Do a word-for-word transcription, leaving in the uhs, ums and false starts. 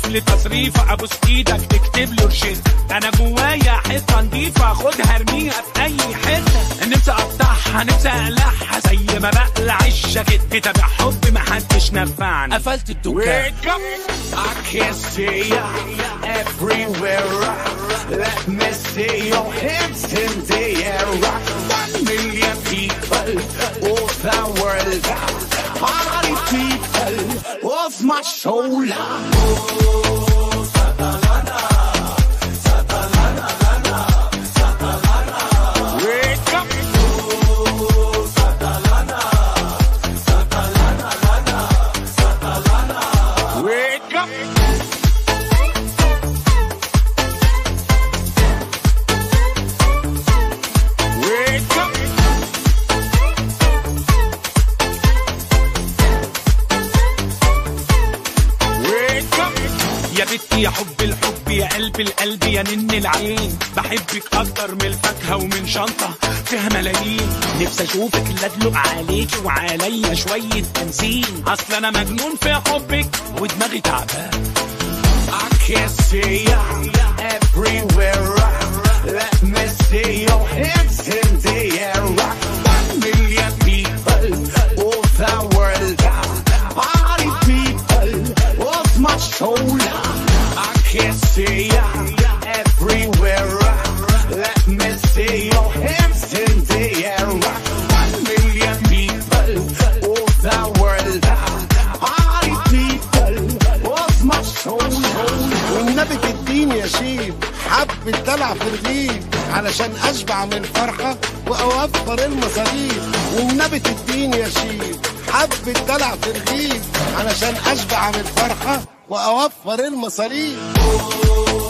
لي تصريفه ابوس ايدك تكتب له رشيد. انا جوايا حته نضيفه خدها ارميها في اي حته. نفسي اقطعها نفسي اقلعها زي ما بقلع الجاكيت. كتاب حب محدش نفعني قفلت الدكان. I can see ya everywhere. Let me see your hips in the air. One million people of the world. Party people of my soul. يا بنتي يا حب الحب يا قلب القلب يا نن العين. بحبك اكتر من الفاكهه ومن شنطه فيها ملايين. نفسي اشوفك لا ادلق عليكي وعليا شويه بنزين. اصل انا مجنون في حبك ودماغي تعبان. I can see ya everywhere. Let me see your hips in the air. One million people of the world. Party people of my soul. I can see ya everywhere. Let me see your hips in the air. One million people of the world. Party people of my soul. والنبي تديني يا شيب حبة دلع في الرغيف علشان اشبع من الفرحة واوفر المصاريف. والنبي تديني يا شيب حبة دلع في الرغيف علشان اشبع من الفرحة واوفر المصاريف.